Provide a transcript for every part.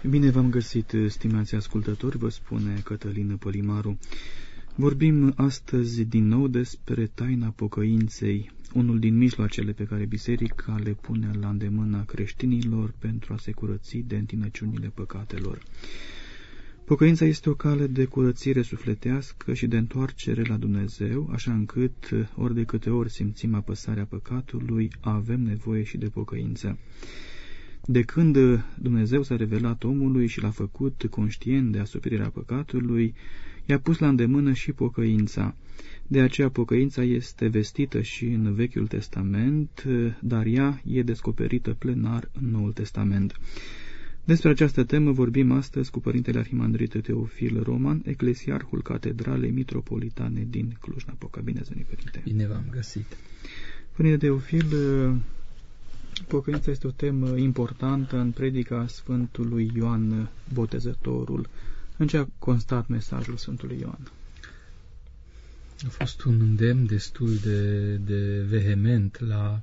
Bine v-am găsit, stimați ascultători, vă spune Cătălin Pălimaru. Vorbim astăzi din nou despre taina pocăinței, unul din mijloacele pe care biserica le pune la îndemâna creștinilor pentru a se curăți de întinăciunile păcatelor. Pocăința este o cale de curățire sufletească și de întoarcere la Dumnezeu, așa încât, ori de câte ori simțim apăsarea păcatului, avem nevoie și de pocăință. De când Dumnezeu s-a revelat omului și l-a făcut conștient de asuperirea păcatului, i-a pus la îndemână și pocăința. De aceea pocăința este vestită și în Vechiul Testament, dar ea e descoperită plenar în Noul Testament. Despre această temă vorbim astăzi cu Părintele Arhimandrit Teofil Roman, eclesiarhul Catedralei Mitropolitane din Cluj-Napoca. Bine ați venit, Părinte! Bine v-am găsit! Părinte Teofil, pocăința este o temă importantă în predica Sfântului Ioan Botezătorul. În ce a constat mesajul Sfântului Ioan? A fost un îndemn destul de vehement la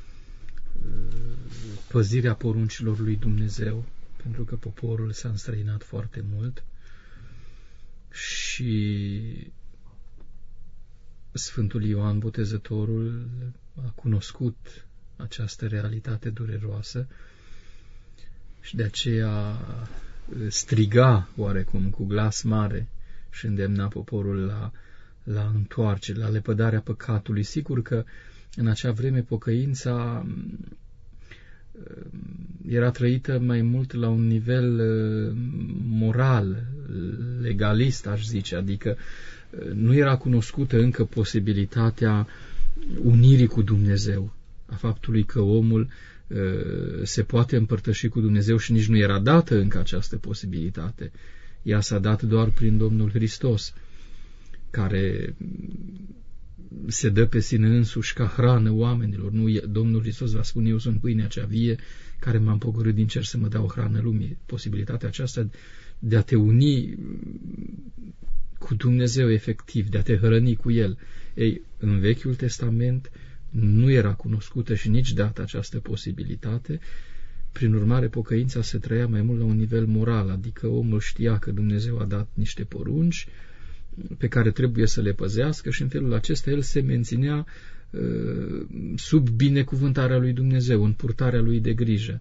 păzirea poruncilor lui Dumnezeu, pentru că poporul s-a înstrăinat foarte mult și Sfântul Ioan Botezătorul a cunoscut această realitate dureroasă și de aceea striga oarecum cu glas mare și îndemna poporul la întoarcere, la lepădarea păcatului. Sigur că în acea vreme pocăința era trăită mai mult la un nivel moral, legalist, aș zice, adică nu era cunoscută încă posibilitatea unirii cu Dumnezeu, a faptului că omul se poate împărtăși cu Dumnezeu și nici nu era dată încă această posibilitate. Ea s-a dat doar prin Domnul Hristos, care se dă pe sine însuși ca hrană oamenilor. Nu, Domnul Hristos va spune: eu sunt pâinea cea vie care m-am pogorât din cer să mă dau hrană lumii. Posibilitatea aceasta de a te uni cu Dumnezeu efectiv, de a te hrăni cu El. Ei, în Vechiul Testament nu era cunoscută și nici dată această posibilitate. Prin urmare, pocăința se trăia mai mult la un nivel moral, adică omul știa că Dumnezeu a dat niște porunci pe care trebuie să le păzească și în felul acesta el se menținea sub binecuvântarea lui Dumnezeu, în purtarea lui de grijă.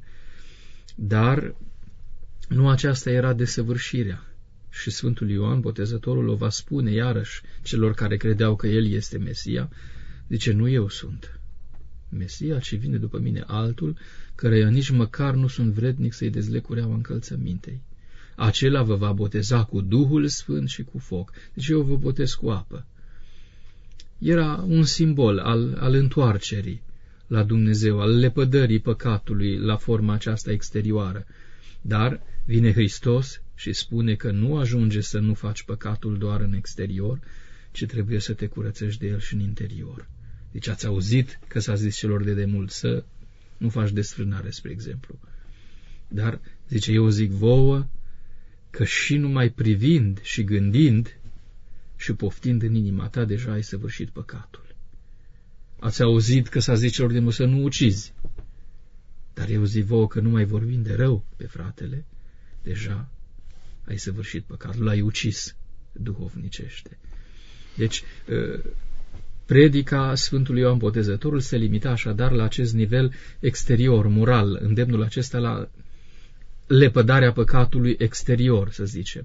Dar nu aceasta era desăvârșirea. Și Sfântul Ioan Botezătorul o va spune iarăși celor care credeau că el este Mesia. Zice: nu eu sunt Mesia, ci vine după mine altul, căreia nici măcar nu sunt vrednic să-i dezleg cureaua încălțămintei. Acela vă va boteza cu Duhul Sfânt și cu foc. Deci eu vă botez cu apă. Era un simbol al întoarcerii la Dumnezeu, al lepădării păcatului la forma aceasta exterioară. Dar vine Hristos și spune că nu ajunge să nu faci păcatul doar în exterior, ci trebuie să te curățești de el și în interior. Deci ați auzit că s-a zis celor de demult să nu faci desfrânare, spre exemplu. Dar, zice, eu zic vouă că și numai privind și gândind și poftind în inima ta, deja ai săvârșit păcatul. Ați auzit că s-a zis celor de mult să nu ucizi. Dar eu zic vouă că numai vorbind de rău pe fratele, deja ai săvârșit păcatul, l-ai ucis duhovnicește. Deci, predica Sfântului Ioan Botezătorul se limita așadar la acest nivel exterior, moral, îndemnul acesta la lepădarea păcatului exterior, să zicem.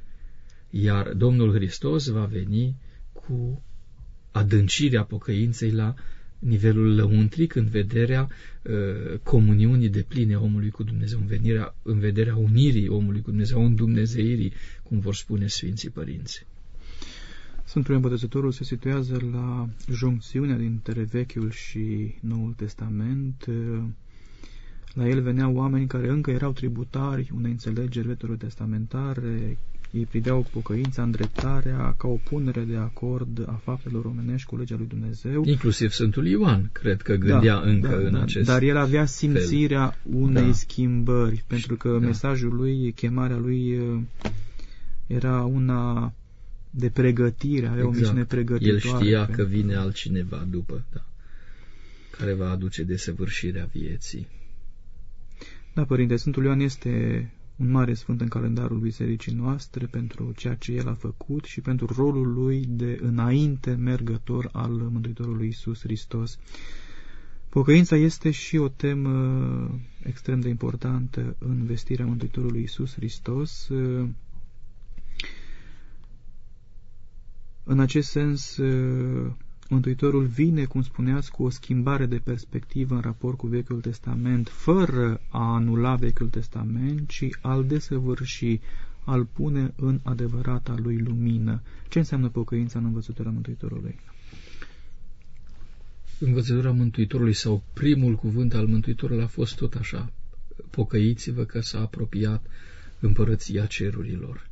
Iar Domnul Hristos va veni cu adâncirea pocăinței la nivelul lăuntric, în vederea comuniunii depline a omului cu Dumnezeu, în vederea unirii omului cu Dumnezeu, îndumnezeirii, cum vor spune Sfinții Părinți. Sfântul Ioan Botezătorul se situează la joncțiunea dintre Vechiul și Noul Testament. La el veneau oameni care încă erau tributari unei înțelegeri veterotestamentare. Ei priveau pocăința, îndreptarea, ca o punere de acord a faptelor omenești cu legea lui Dumnezeu. Inclusiv Sfântul Ioan, cred că gândea în acest dar el avea simțirea fel. Unei schimbări, pentru că mesajul lui, chemarea lui era una de pregătire, avea o misiune pregătitoare. El știa că vine altcineva după, care va aduce desăvârșirea vieții. Da, Părinte, Sfântul Ioan este un mare sfânt în calendarul bisericii noastre pentru ceea ce el a făcut și pentru rolul lui de înainte mergător al Mântuitorului Iisus Hristos. Pocăința este și o temă extrem de importantă în vestirea Mântuitorului Iisus Hristos. În acest sens, Mântuitorul vine, cum spuneați, cu o schimbare de perspectivă în raport cu Vechiul Testament, fără a anula Vechiul Testament, ci al desăvârși, al pune în adevărata lui lumină. Ce înseamnă pocăința în învățătura Mântuitorului? Învățătura Mântuitorului sau primul cuvânt al Mântuitorului a fost tot așa: pocăiți-vă că s-a apropiat împărăția cerurilor.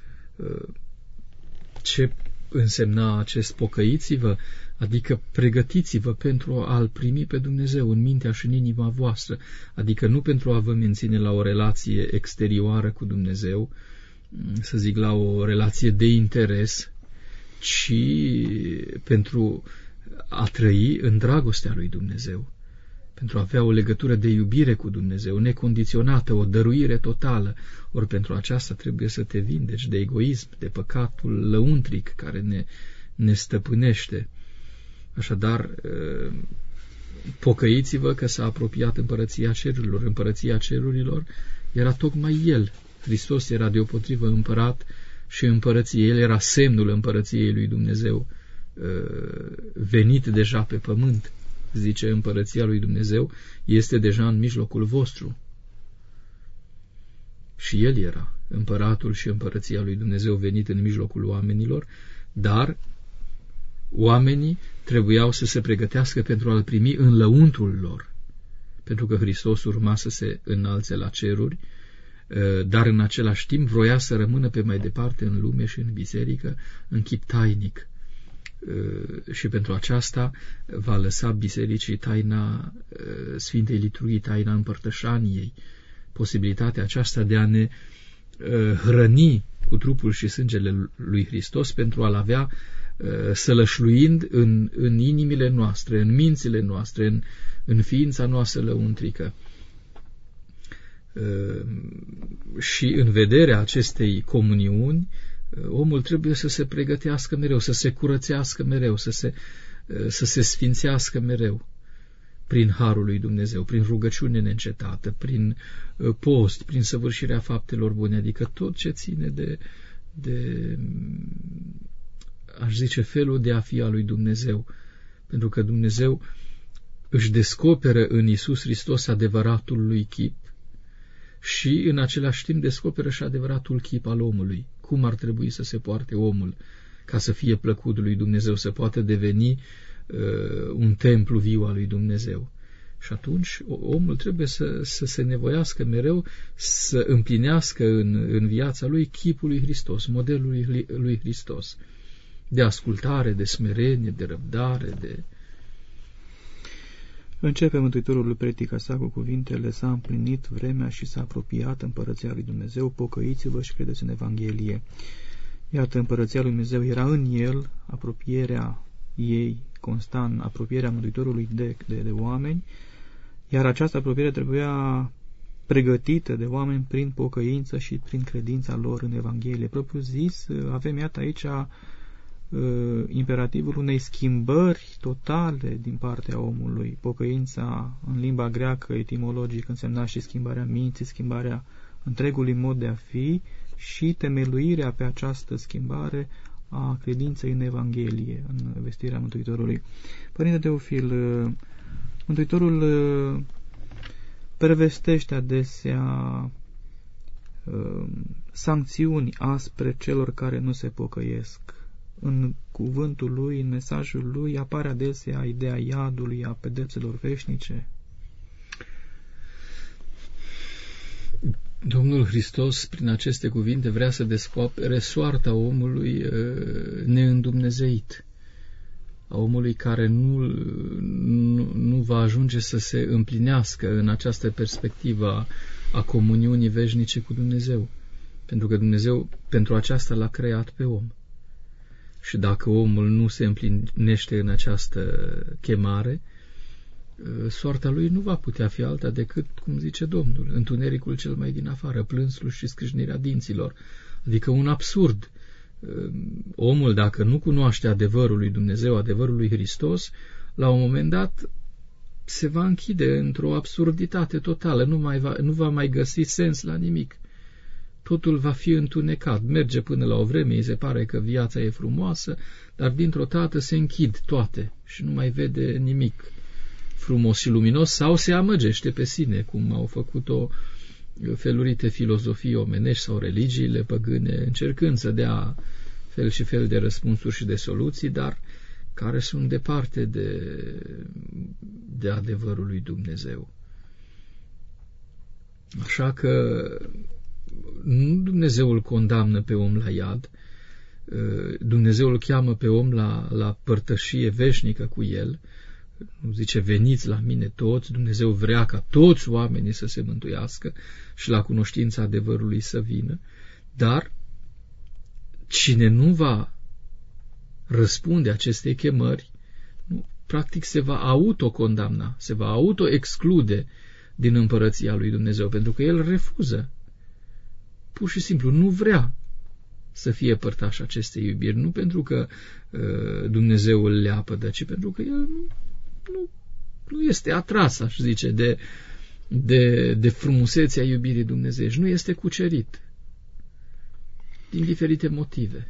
Ce însemna acest pocăiți-vă? Adică pregătiți-vă pentru a-L primi pe Dumnezeu în mintea și în inima voastră, adică nu pentru a vă menține la o relație exterioară cu Dumnezeu, să zic la o relație de interes, ci pentru a trăi în dragostea lui Dumnezeu, pentru a avea o legătură de iubire cu Dumnezeu, necondiționată, o dăruire totală. Ori pentru aceasta trebuie să te vindeci de egoism, de păcatul lăuntric care ne stăpânește. Așadar, pocăiți-vă că s-a apropiat împărăția cerurilor. Împărăția cerurilor era tocmai El. Hristos era deopotrivă împărat și împărăție. El era semnul împărăției lui Dumnezeu, venit deja pe pământ. Zice, împărăția lui Dumnezeu este deja în mijlocul vostru. Și El era împăratul și împărăția lui Dumnezeu venit în mijlocul oamenilor, dar oamenii trebuiau să se pregătească pentru a-L primi în lăuntrul lor, pentru că Hristos urma să se înalțe la ceruri, dar în același timp vroia să rămână pe mai departe în lume și în biserică, în chip tainic. Și pentru aceasta va lăsa bisericii taina Sfintei Liturghii, taina împărtășaniei, posibilitatea aceasta de a ne hrăni cu trupul și sângele lui Hristos pentru a-L avea sălășluind în inimile noastre, în mințile noastre, în ființa noastră lăuntrică. Și în vederea acestei comuniuni, omul trebuie să se pregătească mereu, să se curățească mereu, să se sfințească mereu prin harul lui Dumnezeu, prin rugăciune neîncetată, prin post, prin săvârșirea faptelor bune, adică tot ce ține de aș zice, felul de a fi al lui Dumnezeu. Pentru că Dumnezeu își descoperă în Iisus Hristos adevăratul lui chip și în același timp descoperă și adevăratul chip al omului. Cum ar trebui să se poarte omul ca să fie plăcut lui Dumnezeu, să poată deveni un templu viu al lui Dumnezeu. Și atunci omul trebuie să se nevoiască mereu să împlinească în viața lui chipul lui Hristos, modelul lui Hristos, de ascultare, de smerenie, de răbdare, de... Începe Mântuitorul predica sa cu cuvintele: s-a împlinit vremea și s-a apropiat împărăția lui Dumnezeu, pocăiți-vă și credeți în Evanghelie. Iată, împărăția lui Dumnezeu era în el, apropierea ei constant, apropierea Mântuitorului de oameni, iar această apropiere trebuia pregătită de oameni prin pocăință și prin credința lor în Evanghelie. Propriu zis, avem iată aici imperativul unei schimbări totale din partea omului. Pocăința în limba greacă etimologic însemna și schimbarea minții, schimbarea întregului mod de a fi și temeluirea pe această schimbare a credinței în Evanghelie, în vestirea Mântuitorului. Părinte Teofil, Mântuitorul prevestește adesea sancțiuni aspre celor care nu se pocăiesc. În cuvântul lui, în mesajul lui, apare adesea ideea iadului, a pedepselor veșnice. Domnul Hristos, prin aceste cuvinte, vrea să descopere soarta omului neîndumnezeit, a omului care nu va ajunge să se împlinească în această perspectivă a comuniunii veșnice cu Dumnezeu, pentru că Dumnezeu pentru aceasta l-a creat pe om. Și dacă omul nu se împlinește în această chemare, soarta lui nu va putea fi alta decât, cum zice Domnul, întunericul cel mai din afară, plânsul și scrâșnirea dinților. Adică un absurd. Omul, dacă nu cunoaște adevărul lui Dumnezeu, adevărul lui Hristos, la un moment dat se va închide într-o absurditate totală, nu va mai găsi sens la nimic. Totul va fi întunecat, merge până la o vreme, îi se pare că viața e frumoasă, dar dintr-o dată se închid toate și nu mai vede nimic frumos și luminos sau se amăgește pe sine, cum au făcut-o felurite filozofii omenești sau religiile păgâne, încercând să dea fel și fel de răspunsuri și de soluții, dar care sunt departe de adevărul lui Dumnezeu. Așa că nu Dumnezeu îl condamnă pe om la iad, Dumnezeu îl cheamă pe om la părtășie veșnică cu el. Nu zice, veniți la mine toți, Dumnezeu vrea ca toți oamenii să se mântuiască și la cunoștința adevărului să vină, dar cine nu va răspunde acestei chemări, practic se va autocondamna, se va autoexclude din împărăția lui Dumnezeu, pentru că el refuză. Pur și simplu nu vrea să fie părtaș acestei iubiri, nu pentru că Dumnezeu îl leapădă, ci pentru că el nu este atras, aș zice, de frumusețea iubirii dumnezeiești, nu este cucerit din diferite motive.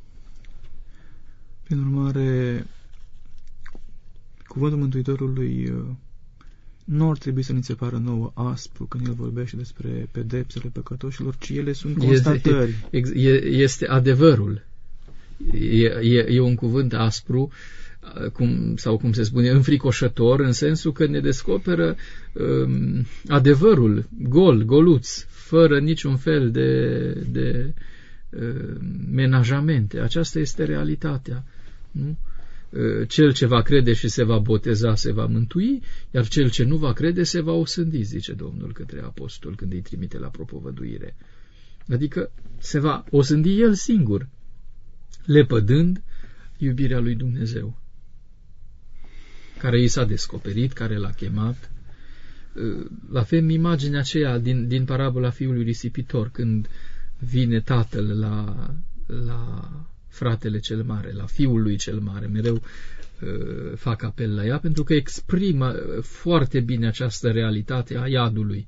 Prin urmare, cuvântul Mântuitorului nu ar trebui să ni se pară nouă aspru când el vorbește despre pedepsele păcătoșilor, ci ele sunt constatări. Este adevărul. E un cuvânt aspru, cum se spune, înfricoșător, în sensul că ne descoperă adevărul goluț, fără niciun fel de menajamente. Aceasta este realitatea. Nu? Cel ce va crede și se va boteza se va mântui, iar cel ce nu va crede se va osândi, zice Domnul către apostol când îi trimite la propovăduire. Adică se va osândi el singur, lepădând iubirea lui Dumnezeu, care i s-a descoperit, care l-a chemat. La fel, imaginea aceea din parabola fiului risipitor, când vine tatăl la fratele cel mare, la fiul lui cel mare, mereu fac apel la ea, pentru că exprimă foarte bine această realitate a iadului.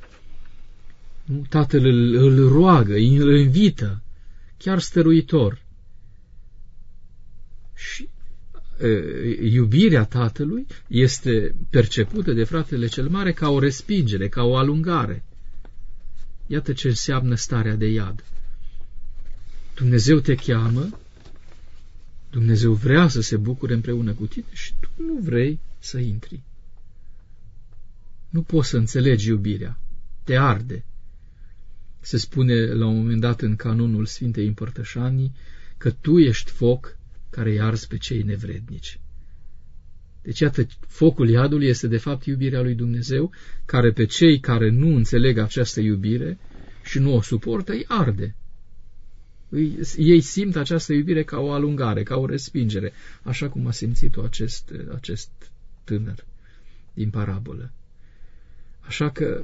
Tatăl îl roagă, îl invită, chiar stăruitor. Și iubirea tatălui este percepută de fratele cel mare ca o respingere, ca o alungare. Iată ce înseamnă starea de iad. Dumnezeu te cheamă, Dumnezeu vrea să se bucure împreună cu tine și tu nu vrei să intri. Nu poți să înțelegi iubirea, te arde. Se spune la un moment dat în canonul Sfintei Împărtășanii că tu ești foc care îi arzi pe cei nevrednici. Deci, iată, focul iadului este de fapt iubirea lui Dumnezeu, care pe cei care nu înțeleg această iubire și nu o suportă, îi arde. Ei simt această iubire ca o alungare, ca o respingere, așa cum a simțit-o acest tânăr din parabolă. Așa că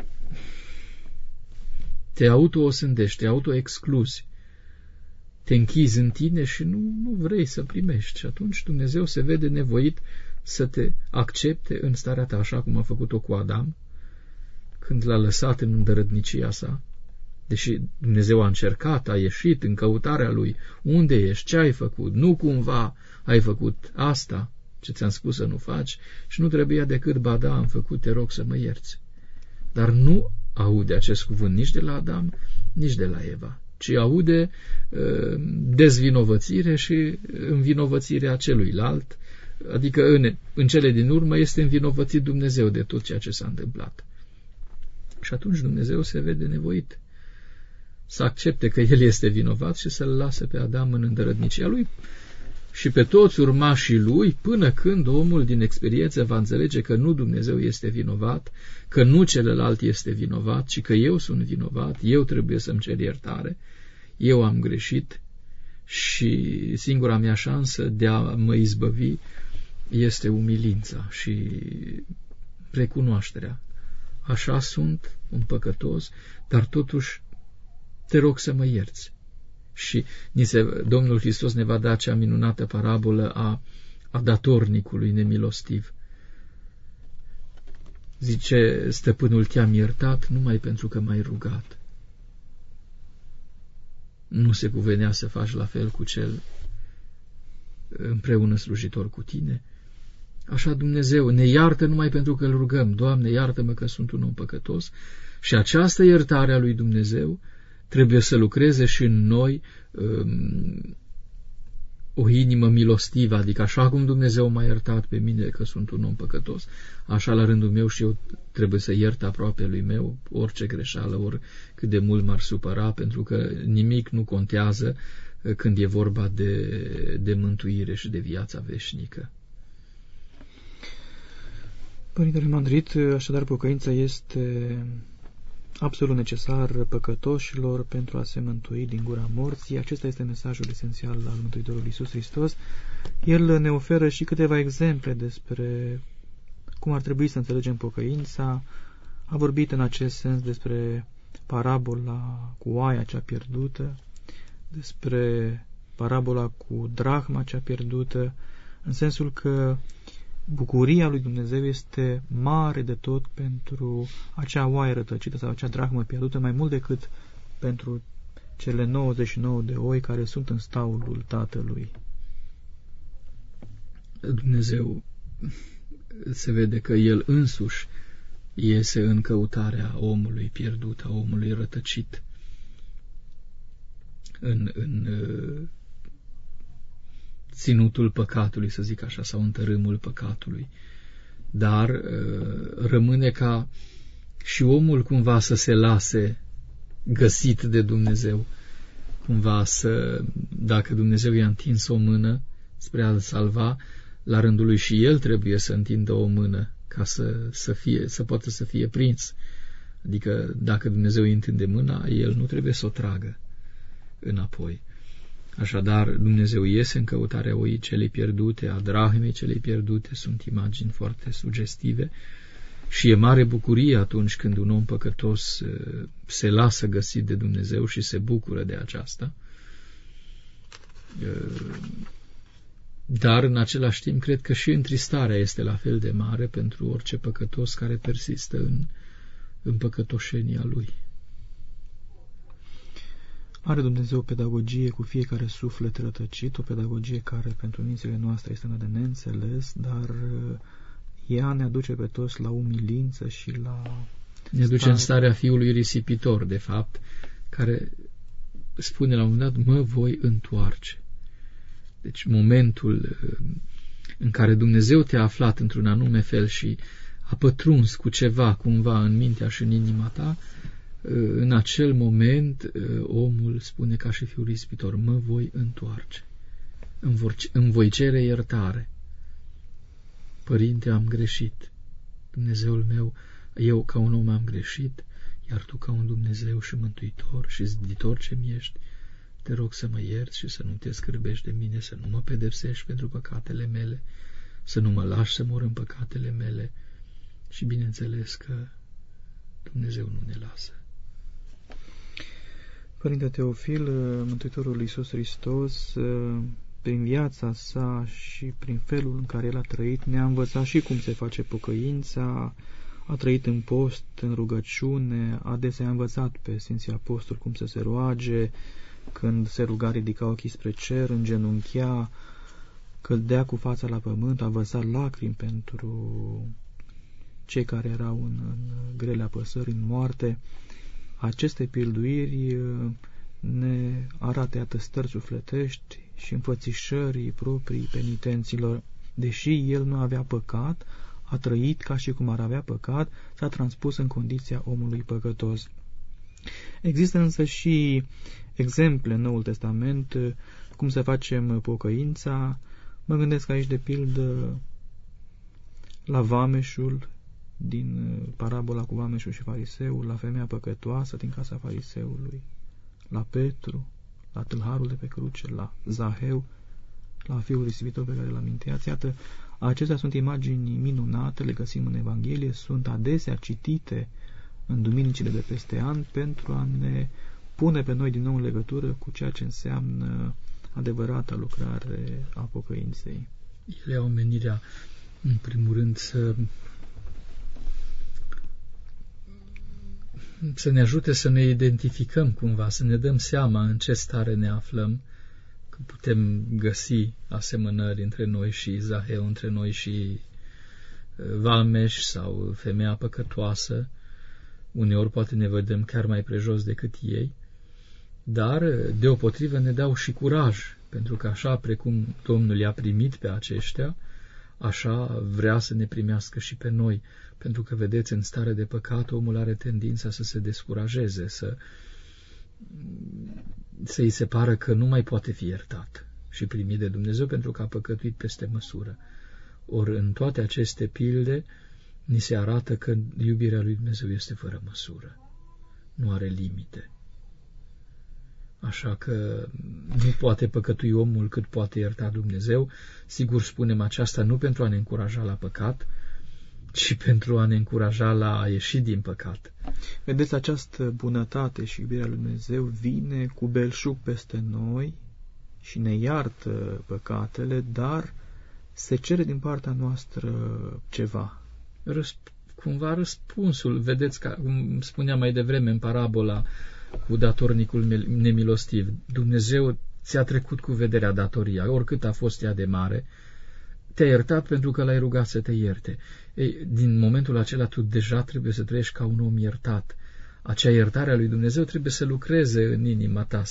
te auto-osândești, te auto-excluzi, te închizi în tine și nu vrei să primești. Și atunci Dumnezeu se vede nevoit să te accepte în starea ta, așa cum a făcut-o cu Adam, când l-a lăsat în îndărătnicia sa. Deși Dumnezeu a încercat, a ieșit în căutarea lui. Unde ești? Ce ai făcut? Nu cumva ai făcut asta ce ți-am spus să nu faci? Și nu trebuia decât, ba da, am făcut, te rog să mă ierți. Dar nu aude acest cuvânt nici de la Adam, nici de la Eva, ci aude dezvinovățire și învinovățirea celuilalt, adică în cele din urmă este învinovățit Dumnezeu de tot ceea ce s-a întâmplat. Și atunci Dumnezeu se vede nevoit să accepte că el este vinovat și să-l lase pe Adam în îndărătnicia lui și pe toți urmașii lui, până când omul din experiență va înțelege că nu Dumnezeu este vinovat, că nu celălalt este vinovat, ci că eu sunt vinovat, eu trebuie să-mi cer iertare, eu am greșit și singura mea șansă de a mă izbăvi este umilința și recunoașterea. Așa sunt, un păcătos, dar totuși te rog să mă ierți. Și Domnul Hristos ne va da acea minunată parabolă a datornicului nemilostiv. Zice, stăpânul, te-am iertat numai pentru că m-ai rugat. Nu se cuvenea să faci la fel cu cel împreună slujitor cu tine? Așa Dumnezeu ne iartă numai pentru că îl rugăm. Doamne, iartă-mă că sunt un om păcătos. Și această iertare a lui Dumnezeu trebuie să lucreze și în noi o inimă milostivă, adică așa cum Dumnezeu m-a iertat pe mine că sunt un om păcătos, așa la rândul meu și eu trebuie să iert aproapelui meu orice greșeală, ori cât de mult m-ar supăra, pentru că nimic nu contează când e vorba de mântuire și de viața veșnică. Părintele Mandrit, așadar pocăința este absolut necesar păcătoșilor pentru a se mântui din gura morții. Acesta este mesajul esențial al Mântuitorului Iisus Hristos. El ne oferă și câteva exemple despre cum ar trebui să înțelegem pocăința. A vorbit în acest sens despre parabola cu oaia cea pierdută, despre parabola cu drahma cea pierdută, în sensul că bucuria lui Dumnezeu este mare de tot pentru acea oaie rătăcită sau acea drahmă pierdută, mai mult decât pentru cele 99 de oi care sunt în staulul Tatălui. Dumnezeu se vede că El însuși iese în căutarea omului pierdut, a omului rătăcit, în ținutul păcatului, să zic așa, sau în tărâmul păcatului. Dar rămâne ca și omul cumva să se lase găsit de Dumnezeu, cumva dacă Dumnezeu i-a întins o mână spre a-l salva, la rândul lui și el trebuie să întindă o mână ca să poată să fie prins. Adică dacă Dumnezeu îi întinde mâna, el nu trebuie să o tragă înapoi. Așadar, Dumnezeu iese în căutarea oii celei pierdute, a drahmei celei pierdute, sunt imagini foarte sugestive și e mare bucurie atunci când un om păcătos se lasă găsit de Dumnezeu și se bucură de aceasta. Dar, în același timp, cred că și întristarea este la fel de mare pentru orice păcătos care persistă în păcătoșenia lui. Are Dumnezeu o pedagogie cu fiecare suflet rătăcit, o pedagogie care pentru mințile noastre este de neînțeles, dar ea ne aduce pe toți la umilință și la... Ne duce în starea fiului risipitor, de fapt, care spune la un moment dat, mă voi întoarce. Deci momentul în care Dumnezeu te-a aflat într-un anume fel și a pătruns cu ceva cumva în mintea și în inima ta, în acel moment omul spune ca și fiul ispitor, mă voi întoarce, îmi voi cere iertare. Părinte, am greșit, Dumnezeul meu, eu ca un om am greșit, iar tu ca un Dumnezeu și mântuitor și ziditor ce-mi ești, te rog să mă ierți și să nu te scârbești de mine, să nu mă pedepsești pentru păcatele mele, să nu mă lași să mor în păcatele mele și bineînțeles că Dumnezeu nu ne lasă. Părinte Teofil, Mântuitorul Iisus Hristos, prin viața sa și prin felul în care El a trăit, ne-a învățat și cum se face pocăința, a trăit în post, în rugăciune, adesea a învățat pe Sfinții Apostoli cum să se roage, când se ruga ridica ochii spre cer, îngenunchea, cădea cu fața la pământ, a vărsat lacrimi pentru cei care erau în grele apăsări, în moarte. Aceste pilduiri ne arată, iată, stări sufletești și înfățișării proprii penitenților. Deși el nu avea păcat, a trăit ca și cum ar avea păcat, s-a transpus în condiția omului păcătos. Există însă și exemple în Noul Testament cum să facem pocăința. Mă gândesc aici de pildă la vameșul din parabola cu vameșul și fariseul, la femeia păcătoasă din casa fariseului, la Petru, la tâlharul de pe cruce, la Zaheu, la fiul risipitor pe care l-am amintiat. Iată, acestea sunt imagini minunate, le găsim în Evanghelie, sunt adesea citite în duminicile de peste an pentru a ne pune pe noi din nou în legătură cu ceea ce înseamnă adevărata lucrare a pocăinței. Ele au menirea, în primul rând, să ne ajute să ne identificăm cumva, să ne dăm seama în ce stare ne aflăm, că putem găsi asemănări între noi și Zaheu, între noi și Valmeș sau femeia păcătoasă. Uneori poate ne vedem chiar mai prejos decât ei, dar deopotrivă ne dau și curaj, pentru că așa precum Domnul i-a primit pe aceștia, așa vrea să ne primească și pe noi, pentru că, vedeți, în stare de păcat omul are tendința să se descurajeze, să-i se pară că nu mai poate fi iertat și primit de Dumnezeu pentru că a păcătuit peste măsură. Ori în toate aceste pilde ni se arată că iubirea lui Dumnezeu este fără măsură, nu are limite. Așa că nu poate păcătui omul cât poate ierta Dumnezeu. Sigur, spunem aceasta nu pentru a ne încuraja la păcat, ci pentru a ne încuraja la a ieși din păcat. Vedeți, această bunătate și iubirea lui Dumnezeu vine cu belșug peste noi și ne iartă păcatele, dar se cere din partea noastră ceva. Cumva răspunsul, vedeți, cum spuneam mai devreme în parabola cu datornicul nemilostiv, Dumnezeu ți-a trecut cu vederea datoria, oricât a fost ea de mare, te-a iertat pentru că l-ai rugat să te ierte. Ei, din momentul acela tu deja trebuie să trăiești ca un om iertat. Acea iertare a lui Dumnezeu trebuie să lucreze în inima ta,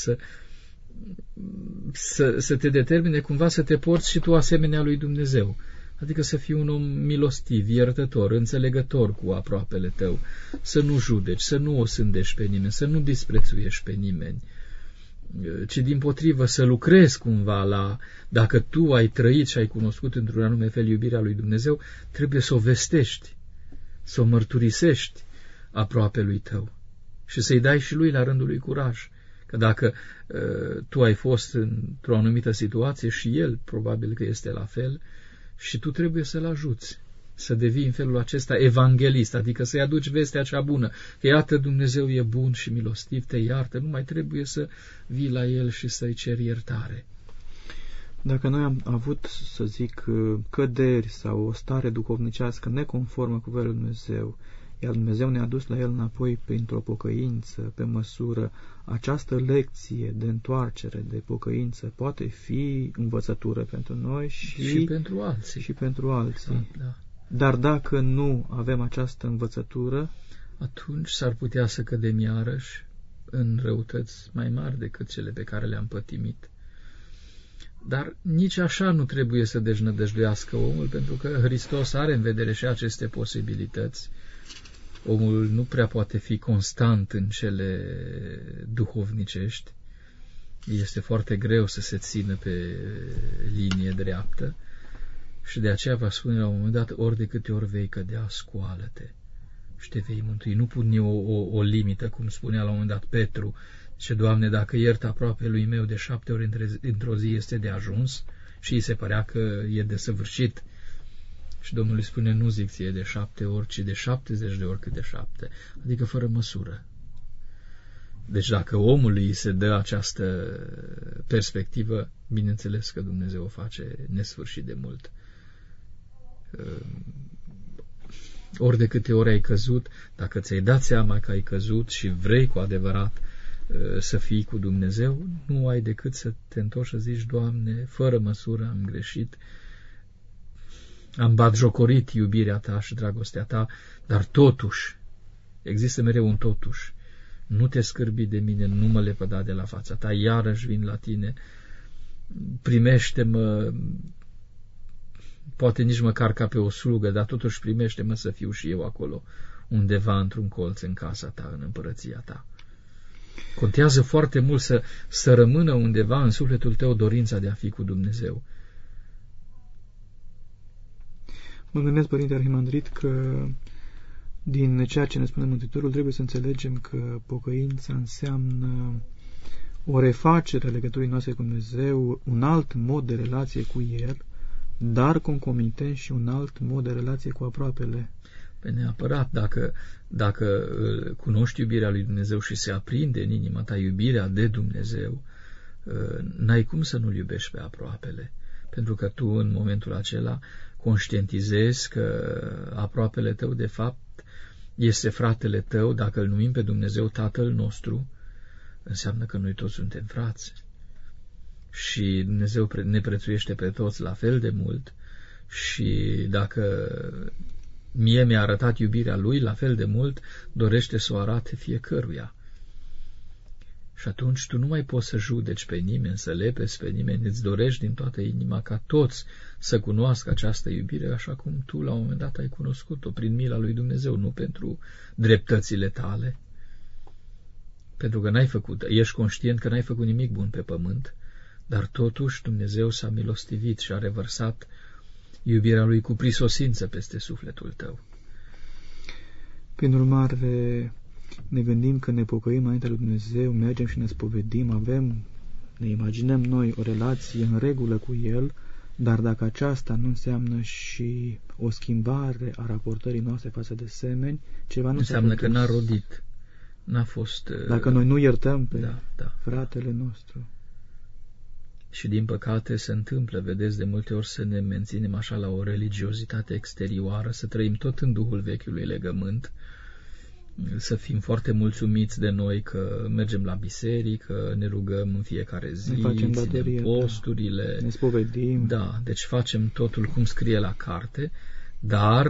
să te determine cumva să te porți și tu asemenea lui Dumnezeu. Adică să fii un om milostiv, iertător, înțelegător cu aproapele tău, să nu judeci, să nu osândești pe nimeni, să nu disprețuiești pe nimeni, ci dimpotrivă să lucrezi cumva dacă tu ai trăit și ai cunoscut într-un anume fel iubirea lui Dumnezeu, trebuie să o vestești, să o mărturisești aproape lui tău și să-i dai și lui la rândul lui curaj. Că dacă tu ai fost într-o anumită situație și el probabil că este la fel, și tu trebuie să-l ajuți să devii în felul acesta evanghelist, adică să-i aduci vestea cea bună, că iată Dumnezeu e bun și milostiv, te iartă, nu mai trebuie să vii la el și să-i ceri iertare. Dacă noi am avut, să zic, căderi sau o stare duhovnicească neconformă cu voia lui Dumnezeu, iar Dumnezeu ne-a dus la el înapoi printr-o pocăință, pe măsură, această lecție de întoarcere, de pocăință, poate fi învățătură pentru noi și pentru alții. Și pentru alții. Da. Dar dacă nu avem această învățătură, atunci s-ar putea să cădem iarăși în răutăți mai mari decât cele pe care le-am pătimit. Dar nici așa nu trebuie să deznădăjduiască omul, pentru că Hristos are în vedere și aceste posibilități. Omul nu prea poate fi constant în cele duhovnicești. Este foarte greu să se țină pe linie dreaptă și de aceea va spune la un moment dat, ori de câte ori vei cădea, scoală-te și te vei mântui. Nu pune o limită, cum spunea la un moment dat Petru, zice, Doamne, dacă iert aproape lui meu de 7 ori într-o zi este de ajuns, și îi se părea că e desăvârșit. Și Domnul îi spune, nu zic ție de 7 ori, ci de 70 de ori cât de 7, adică fără măsură. Deci dacă omului îi se dă această perspectivă, bineînțeles că Dumnezeu o face nesfârșit de mult. Ori de câte ori ai căzut, dacă ți-ai dat seama că ai căzut și vrei cu adevărat să fii cu Dumnezeu, nu ai decât să te întorci și zici, Doamne, fără măsură am greșit, am batjocorit iubirea ta și dragostea ta, dar totuși, există mereu un totuși, nu te scârbi de mine, nu mă lepăda de la fața ta, iarăși vin la tine, primește-mă, poate nici măcar ca pe o slugă, dar totuși primește-mă să fiu și eu acolo, undeva într-un colț în casa ta, în împărăția ta. Contează foarte mult să rămână undeva în sufletul tău dorința de a fi cu Dumnezeu. Mă gândesc, Părinte Arhimandrit, că din ceea ce ne spune Mântuitorul trebuie să înțelegem că pocăința înseamnă o refacere a legăturii noastre cu Dumnezeu, un alt mod de relație cu El, dar concomitent și un alt mod de relație cu aproapele. Pe neapărat, dacă cunoști iubirea lui Dumnezeu și se aprinde în inima ta iubirea de Dumnezeu, n-ai cum să nu-L iubești pe aproapele, pentru că tu în momentul acela conștientizezi că aproapele tău de fapt este fratele tău. Dacă îl numim pe Dumnezeu Tatăl nostru, înseamnă că noi toți suntem frați. Și Dumnezeu ne prețuiește pe toți la fel de mult și dacă mie mi-a arătat iubirea Lui, la fel de mult dorește să o arate fiecăruia. Și atunci tu nu mai poți să judeci pe nimeni, să lepezi pe nimeni, îți dorești din toată inima ca toți să cunoască această iubire așa cum tu la un moment dat ai cunoscut-o, prin mila lui Dumnezeu, nu pentru dreptățile tale. Pentru că ești conștient că n-ai făcut nimic bun pe pământ, dar totuși Dumnezeu s-a milostivit și a revărsat iubirea Lui cu prisosință peste sufletul tău. Prin urmare, ne gândim că ne pocăim înaintea lui Dumnezeu, mergem și ne spovedim, ne imaginăm noi o relație în regulă cu El, dar dacă aceasta nu înseamnă și o schimbare a raportării noastre față de semeni, ceva nu înseamnă că n-a rodit, n-a fost... Dacă noi nu iertăm pe fratele nostru. Și din păcate se întâmplă, vedeți, de multe ori să ne menținem așa la o religiozitate exterioară, să trăim tot în duhul vechiului legământ, să fim foarte mulțumiți de noi că mergem la biserică, ne rugăm în fiecare zi, ținem posturile, ne spovedim. Da, deci facem totul cum scrie la carte, dar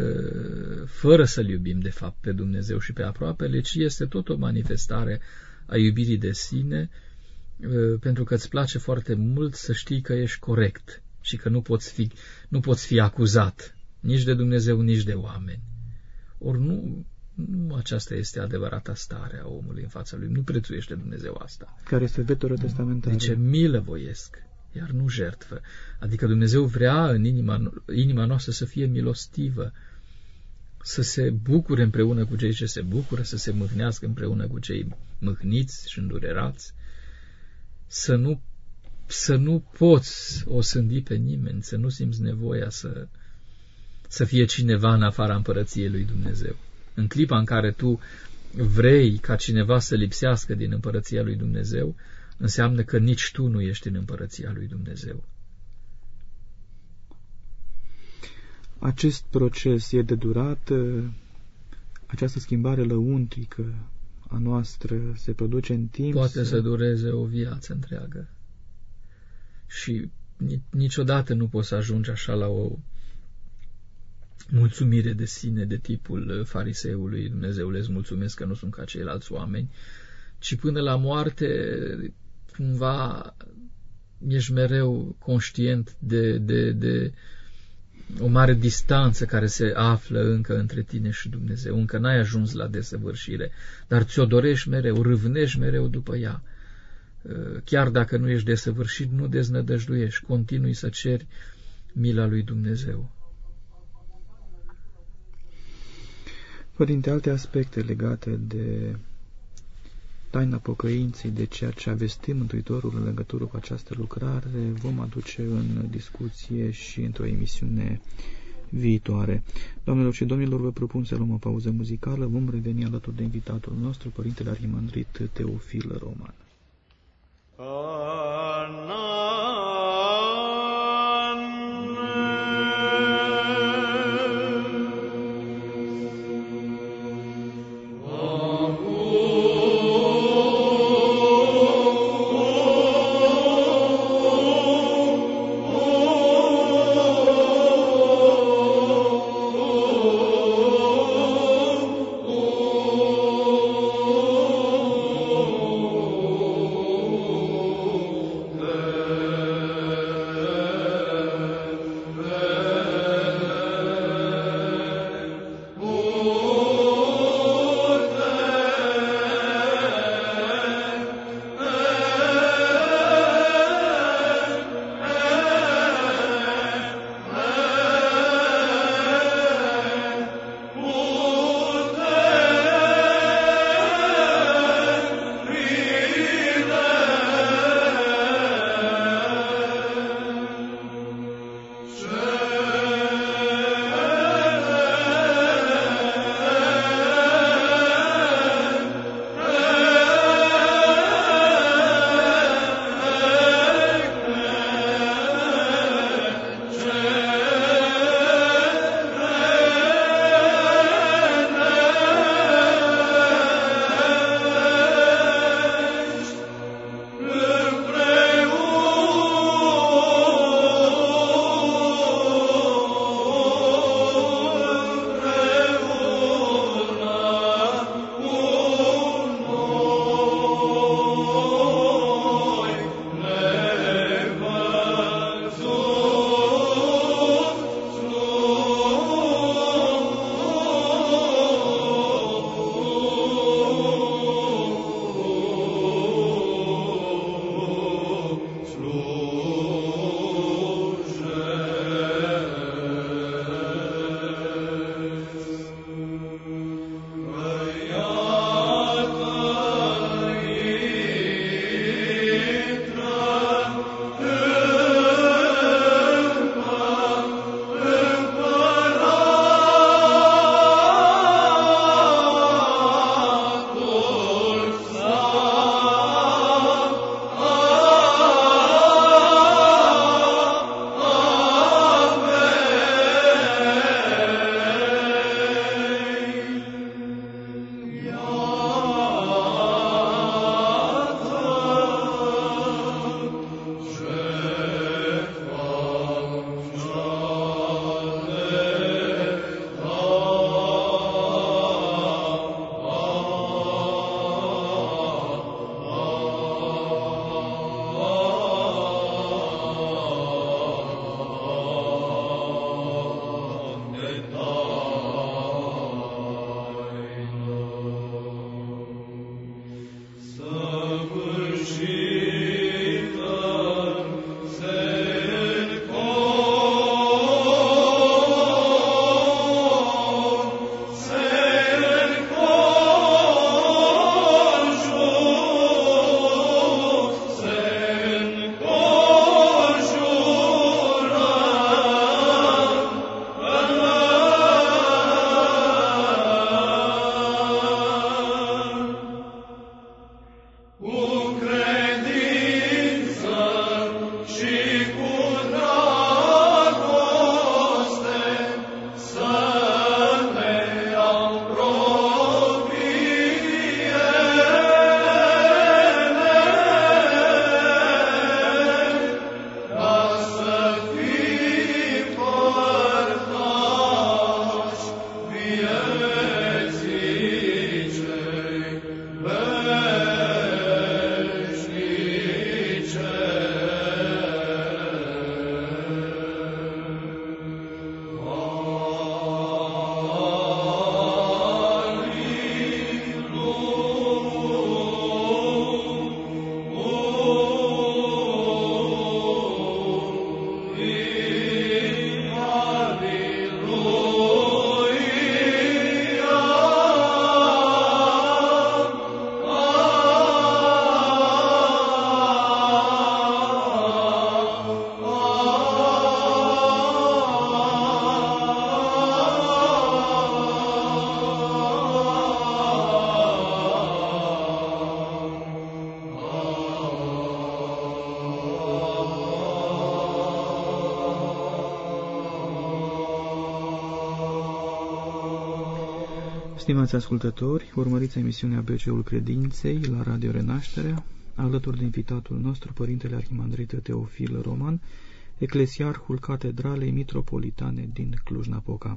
fără să-L iubim de fapt pe Dumnezeu și pe aproapele, ci este tot o manifestare a iubirii de sine, pentru că îți place foarte mult să știi că ești corect și că nu poți fi acuzat nici de Dumnezeu, nici de oameni. Ori nu aceasta este adevărata stare a omului în fața lui. Nu prețuiește Dumnezeu asta. Care este Vechiul Testamentar. Zice, milă voiesc, iar nu jertfă. Adică Dumnezeu vrea în inima noastră să fie milostivă, să se bucure împreună cu cei ce se bucură, să se mâhnească împreună cu cei mâhniți și îndurerați, să nu poți osândi pe nimeni, să nu simți nevoia să fie cineva în afara împărăției lui Dumnezeu. În clipa în care tu vrei ca cineva să lipsească din împărăția lui Dumnezeu, înseamnă că nici tu nu ești în împărăția lui Dumnezeu. Acest proces e de durată, această schimbare lăuntrică a noastră se produce în timp. Poate să dureze o viață întreagă. Și niciodată nu poți să ajungi așa la o mulțumire de sine de tipul fariseului, Dumnezeule, îți mulțumesc că nu sunt ca ceilalți oameni, ci până la moarte cumva ești mereu conștient de o mare distanță care se află încă între tine și Dumnezeu. Încă n-ai ajuns la desăvârșire, dar ți-o dorești mereu, râvnești mereu după ea. Chiar dacă nu ești desăvârșit, nu deznădăjduiești, continui să ceri mila lui Dumnezeu. Părinte, alte aspecte legate de taina pocăinței, de ceea ce a vestit Mântuitorul în legătură cu această lucrare, vom aduce în discuție și într-o emisiune viitoare. Doamnelor și domnilor, vă propun să luăm o pauză muzicală, vom reveni alături de invitatul nostru, Părintele Arhimandrit Teofil Roman. Amen. Stimați ascultători, urmăriți emisiunea ABC-ul Credinței la Radio Renașterea, alături de invitatul nostru, Părintele Arhimandrit Teofil Roman, eclesiarhul Catedralei Mitropolitane din Cluj-Napoca.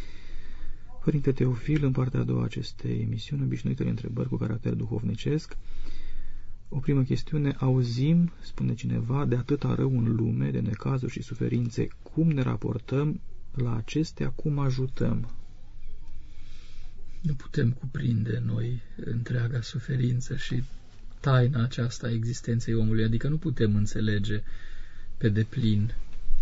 Părinte Teofil, în partea a doua acestei emisiuni, obișnuitele întrebări cu caracter duhovnicesc. O primă chestiune: auzim, spune cineva, de atâta rău în lume, de necazuri și suferințe. Cum ne raportăm la acestea, cum ajutăm? Nu putem cuprinde noi întreaga suferință și taina aceasta a existenței omului, adică nu putem înțelege pe deplin.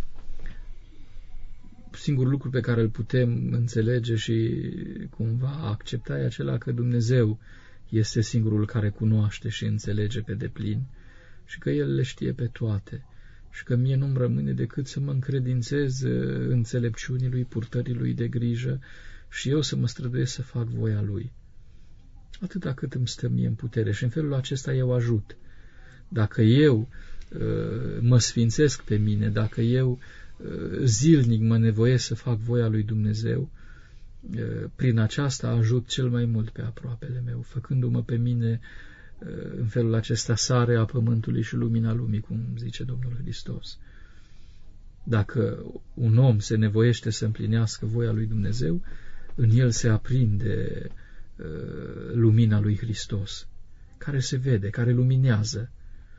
Singurul lucru pe care îl putem înțelege și cumva accepta e acela că Dumnezeu este singurul care cunoaște și înțelege pe deplin și că El le știe pe toate și că mie nu-mi rămâne decât să mă încredințez înțelepciunii Lui, purtării Lui de grijă și eu să mă străduiesc să fac voia Lui. Atâta cât îmi stă mie în putere și în felul acesta eu ajut. Dacă eu mă sfințesc pe mine, dacă eu zilnic mă nevoiesc să fac voia lui Dumnezeu, prin aceasta ajut cel mai mult pe aproapele meu, făcându-mă pe mine în felul acesta sare a pământului și lumina lumii, cum zice Domnul Hristos. Dacă un om se nevoiește să împlinească voia lui Dumnezeu, în el se aprinde lumina lui Hristos, care se vede, care luminează.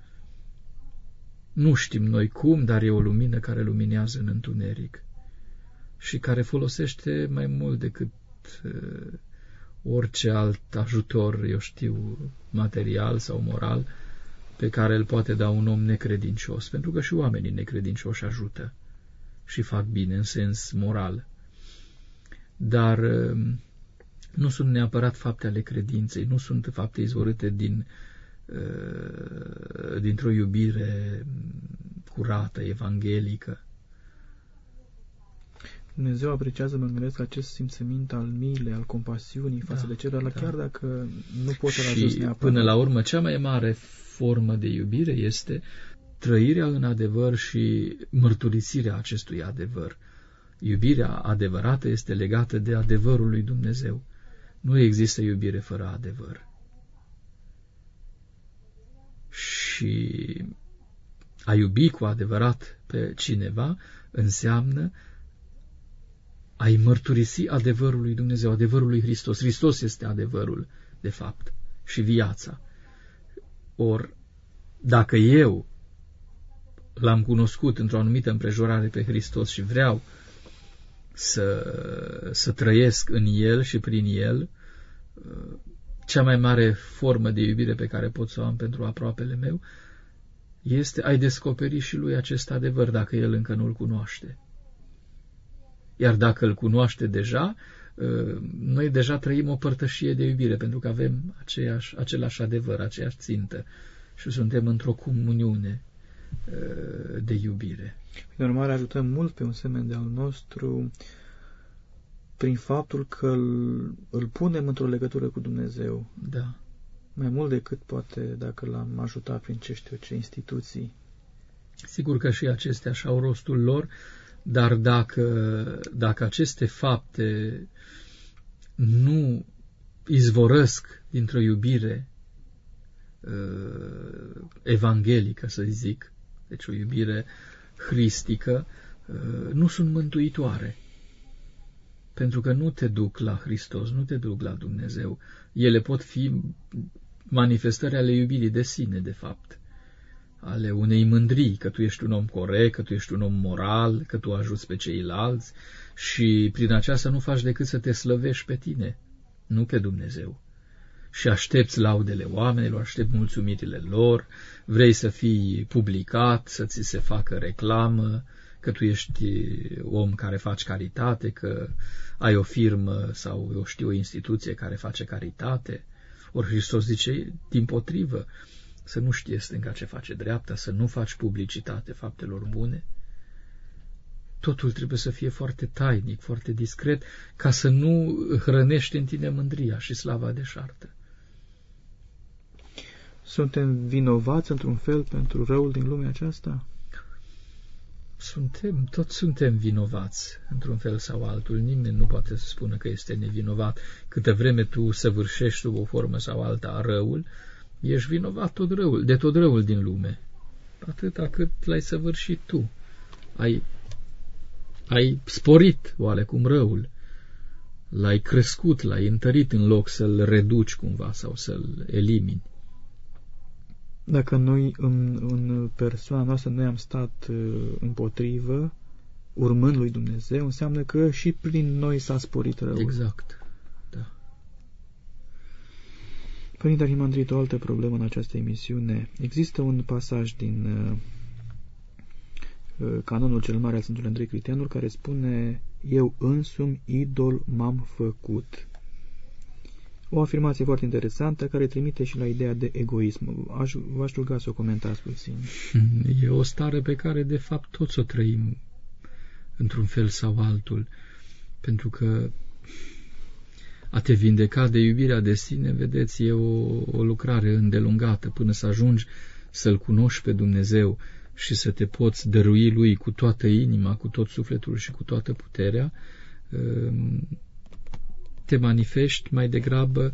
Nu știm noi cum, dar e o lumină care luminează în întuneric și care folosește mai mult decât orice alt ajutor, eu știu, material sau moral, pe care îl poate da un om necredincios, pentru că și oamenii necredincioși ajută și fac bine în sens moral. Dar nu sunt neapărat fapte ale credinței, nu sunt fapte izvorâte dintr-o iubire curată, evanghelică. Dumnezeu apreciază, mă gândesc, acest simțământ al milei, al compasiunii față de celălalt, chiar dacă nu poți să-l ajuți neapărat. Până la urmă, cea mai mare formă de iubire este trăirea în adevăr și mărturisirea acestui adevăr. Iubirea adevărată este legată de adevărul lui Dumnezeu. Nu există iubire fără adevăr. Și a iubi cu adevărat pe cineva înseamnă a-i mărturisi adevărul lui Dumnezeu, adevărul lui Hristos. Hristos este adevărul, de fapt, și viața. Or, dacă eu l-am cunoscut într-o anumită împrejurare pe Hristos și vreau să trăiesc în El și prin El, cea mai mare formă de iubire pe care pot să o am pentru aproapele meu este a-i descoperi și lui acest adevăr, dacă el încă nu-l cunoaște. Iar dacă îl cunoaște deja, noi deja trăim o părtășie de iubire, pentru că avem același adevăr, aceeași țintă și suntem într-o comuniune de iubire. Prin urmare, ajutăm mult pe un semen de-al nostru prin faptul că îl punem într-o legătură cu Dumnezeu. Da. Mai mult decât poate dacă l-am ajutat prin ce instituții. Sigur că și acestea și-au rostul lor, dar dacă aceste fapte nu izvorăsc dintr-o iubire evanghelică, să zic, deci o iubire hristică, nu sunt mântuitoare. Pentru că nu te duc la Hristos, nu te duc la Dumnezeu. Ele pot fi manifestări ale iubirii de sine, de fapt, ale unei mândrii, că tu ești un om corect, că tu ești un om moral, că tu ajuți pe ceilalți și prin aceasta nu faci decât să te slăvești pe tine, nu pe Dumnezeu. Și aștepți laudele oamenilor, aștepți mulțumirile lor, vrei să fii publicat, să ți se facă reclamă, că tu ești om care faci caritate, că ai o firmă sau, eu știu, o instituție care face caritate. Ori Hristos zice, dimpotrivă, să nu știe stânga ce face dreapta, să nu faci publicitate faptelor bune. Totul trebuie să fie foarte tainic, foarte discret, ca să nu hrănești în tine mândria și slava deșartă. Suntem vinovați într-un fel pentru răul din lumea aceasta? Toți suntem vinovați, într-un fel sau altul. Nimeni nu poate să spună că este nevinovat. Câtă vreme tu săvârșești sub o formă sau alta a răul, ești vinovat de tot răul din lume. Atâta cât l-ai săvârșit tu. Ai sporit oarecum răul. L-ai crescut, l-ai întărit în loc să-l reduci cumva sau să-l elimini. Dacă noi în persoana noastră noi am stat împotrivă, urmând lui Dumnezeu, înseamnă că și prin noi s-a sporit răul. Exact, da. Părinte Arhimandrit, o altă problemă în această emisiune. Există un pasaj din canonul cel mare al Sfântului Andrei Criteanul care spune: eu însumi idol m-am făcut. O afirmație foarte interesantă care trimite și la ideea de egoism. V-aș ruga să o comentați puțin. E o stare pe care de fapt toți o trăim într-un fel sau altul, pentru că a te vindeca de iubirea de sine, vedeți, e o lucrare îndelungată până să ajungi să-L cunoști pe Dumnezeu și să te poți dărui Lui cu toată inima, cu tot sufletul și cu toată puterea. Te manifesti mai degrabă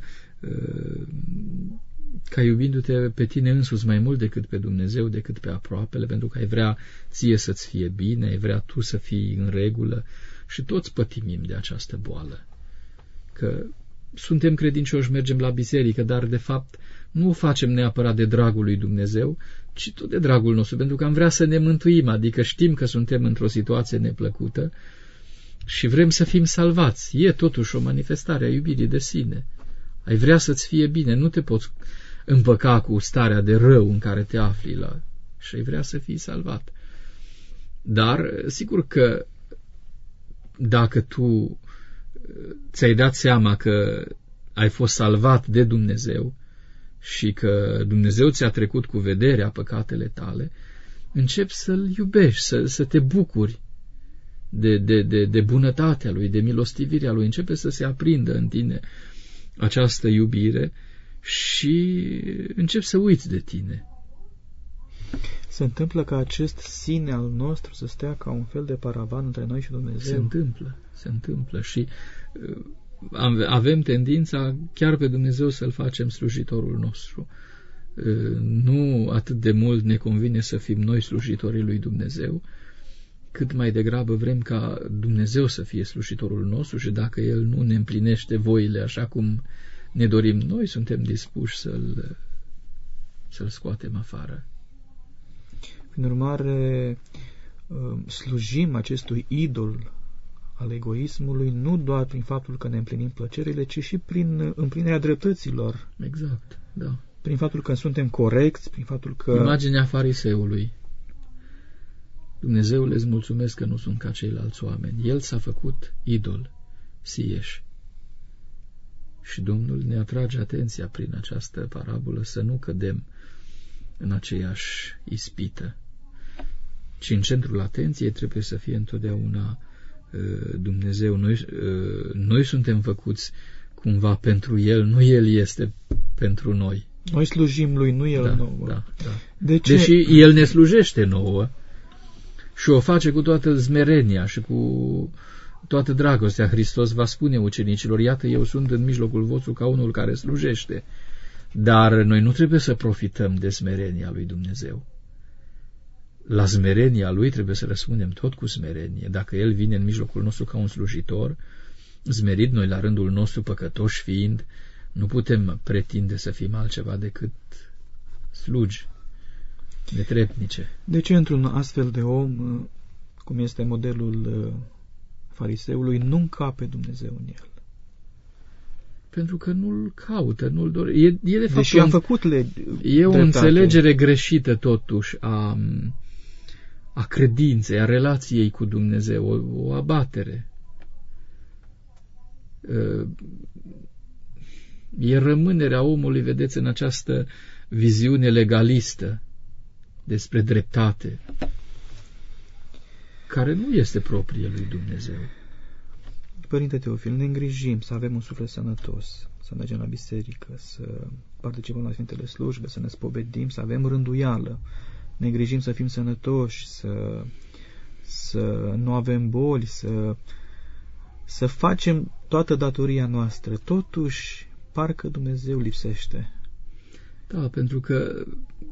ca iubindu-te pe tine însuți mai mult decât pe Dumnezeu, decât pe aproapele, pentru că ai vrea ție să-ți fie bine, ai vrea tu să fii în regulă și toți pătimim de această boală. Că suntem credincioși, mergem la biserică, dar de fapt nu o facem neapărat de dragul lui Dumnezeu, ci tot de dragul nostru, pentru că am vrea să ne mântuim, adică știm că suntem într-o situație neplăcută și vrem să fim salvați. E totuși o manifestare a iubirii de sine. Ai vrea să-ți fie bine, nu te poți împăca cu starea de rău în care te afli și ai vrea să fii salvat. Dar, sigur că dacă tu ți-ai dat seama că ai fost salvat de Dumnezeu și că Dumnezeu ți-a trecut cu vederea păcatele tale, începi să-L iubești, să te bucuri de bunătatea Lui, de milostivirea Lui. Începe să se aprindă în tine această iubire și începi să uiți de tine. Se întâmplă ca acest sine al nostru să stea ca un fel de paravan între noi și Dumnezeu? Se întâmplă și avem tendința chiar pe Dumnezeu să-L facem slujitorul nostru. Nu atât de mult ne convine să fim noi slujitorii lui Dumnezeu, cât mai degrabă vrem ca Dumnezeu să fie slujitorul nostru și dacă El nu ne împlinește voile așa cum ne dorim noi, suntem dispuși să-L scoatem afară. Prin urmare, slujim acestui idol al egoismului, nu doar prin faptul că ne împlinim plăcerile, ci și prin împlinirea dreptăților. Exact, da. Prin faptul că suntem corecți, prin faptul că... Imaginea fariseului. Dumnezeule, îți mulțumesc că nu sunt ca ceilalți oameni. El s-a făcut idol, sieș. Și Domnul ne atrage atenția prin această parabolă să nu cădem în aceeași ispită, ci în centrul atenției trebuie să fie întotdeauna Dumnezeu. Noi suntem făcuți cumva pentru El, nu El este pentru noi. Noi slujim Lui, nu El nouă. Da. De ce? Deși El ne slujește nouă și o face cu toată smerenia și cu toată dragostea. Hristos va spune ucenicilor, iată, eu sunt în mijlocul vostru ca unul care slujește. Dar noi nu trebuie să profităm de smerenia lui Dumnezeu. La smerenia lui trebuie să răspundem tot cu smerenie. Dacă El vine în mijlocul nostru ca un slujitor, smerit, noi la rândul nostru, păcătoși fiind, nu putem pretinde să fim altceva decât slugi netrepnice. De ce într-un astfel de om, cum este modelul fariseului, nu încape Dumnezeu în el? Pentru că nu-l caută, nu-l dorește. E de fapt deși am făcut e o înțelegere greșită totuși a credinței, a relației cu Dumnezeu, o abatere. E rămânerea omului, vedeți, în această viziune legalistă despre dreptate, care nu este proprie lui Dumnezeu. Părinte Teofil, ne îngrijim să avem un suflet sănătos, să mergem la biserică, să participăm la Sfintele Slujbe, să ne spovedim, să avem rânduială. Ne îngrijim să fim sănătoși, să nu avem boli, să facem toată datoria noastră. Totuși, parcă Dumnezeu lipsește. Da, pentru că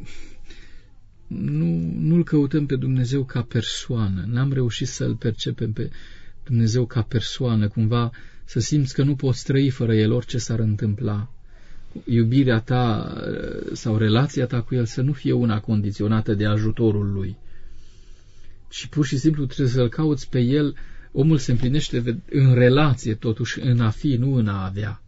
nu-L căutăm pe Dumnezeu ca persoană. N-am reușit să-L percepem pe Dumnezeu ca persoană, cumva să simți că nu poți trăi fără El orice s-ar întâmpla. Iubirea ta sau relația ta cu El să nu fie una condiționată de ajutorul Lui, ci pur și simplu trebuie să-L cauți pe El. Omul se împlinește în relație, totuși, în a fi, nu în a avea.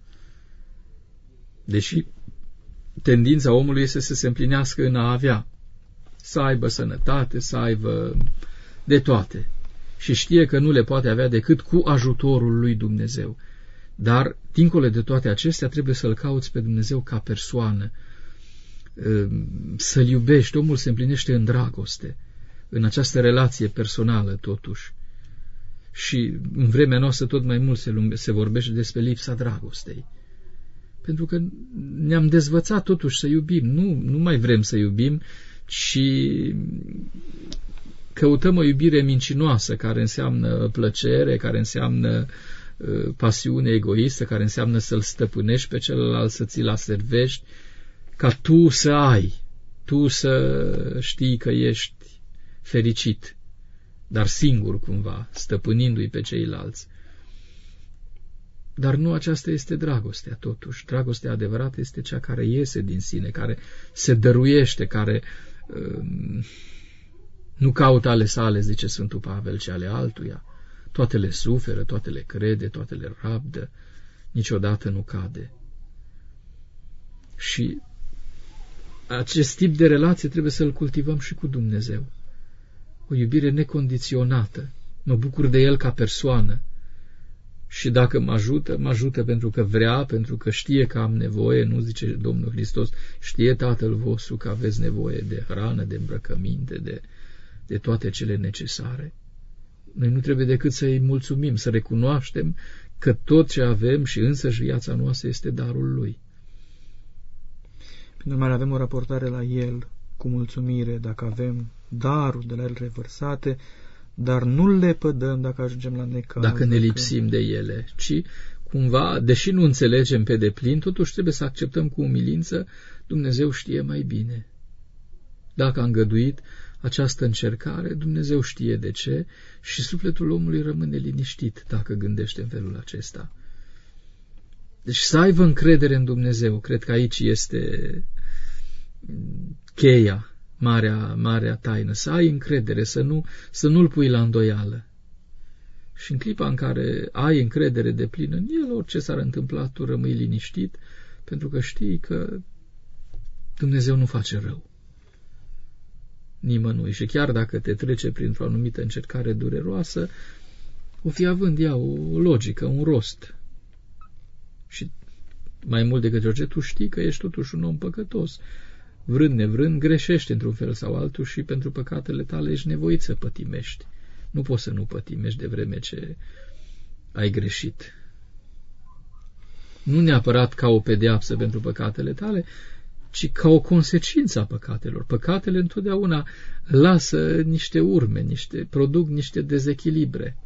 Deși tendința omului este să se împlinească în a avea, să aibă sănătate, să aibă de toate. Și știe că nu le poate avea decât cu ajutorul lui Dumnezeu. Dar, dincolo de toate acestea, trebuie să-L cauți pe Dumnezeu ca persoană, să-L iubești. Omul se împlinește în dragoste, în această relație personală, totuși. Și în vremea noastră tot mai mult se vorbește despre lipsa dragostei. Pentru că ne-am dezvățat totuși să iubim. Nu mai vrem să iubim, ci căutăm o iubire mincinoasă, care înseamnă plăcere, care înseamnă pasiune egoistă, care înseamnă să-l stăpânești pe celălalt, să ți-l aservești, ca tu să ai, tu să știi că ești fericit, dar singur cumva, stăpânindu-i pe ceilalți. Dar nu aceasta este dragostea, totuși. Dragostea adevărată este cea care iese din sine, care se dăruiește, care nu caută ale sale, zice Sfântul Pavel, ci ale altuia. Toate le suferă, toate le crede, toate le rabdă, niciodată nu cade. Și acest tip de relație trebuie să-l cultivăm și cu Dumnezeu. O iubire necondiționată. Mă bucur de El ca persoană. Și dacă mă ajută pentru că vrea, pentru că știe că am nevoie, nu zice Domnul Hristos, știe Tatăl vostru că aveți nevoie de hrană, de îmbrăcăminte, de toate cele necesare. Noi nu trebuie decât să-i mulțumim, să recunoaștem că tot ce avem și însăși viața noastră este darul Lui. Prin urmare, avem o raportare la El cu mulțumire dacă avem daruri de la El revărsate, dar nu le pădăm dacă ajungem la necaz. Dacă ne lipsim de ele, ci cumva, deși nu înțelegem pe deplin, totuși trebuie să acceptăm cu umilință, Dumnezeu știe mai bine. Dacă a îngăduit această încercare, Dumnezeu știe de ce și sufletul omului rămâne liniștit dacă gândește în felul acesta. Deci să aibă încredere în Dumnezeu, cred că aici este cheia, marea taină, să ai încredere, să nu-l pui la îndoială. Și în clipa în care ai încredere deplină în El, orice s-ar întâmpla, tu rămâi liniștit, pentru că știi că Dumnezeu nu face rău nimănui. Și chiar dacă te trece printr-o anumită încercare dureroasă, o fi având ea o logică, un rost. Și mai mult decât orice, tu știi că ești totuși un om păcătos. Vrând nevrând, greșești într-un fel sau altul și pentru păcatele tale ești nevoit să pătimești. Nu poți să nu pătimești de vreme ce ai greșit. Nu neapărat ca o pedeapsă pentru păcatele tale, ci ca o consecință a păcatelor. Păcatele întotdeauna lasă niște urme, produc niște dezechilibre.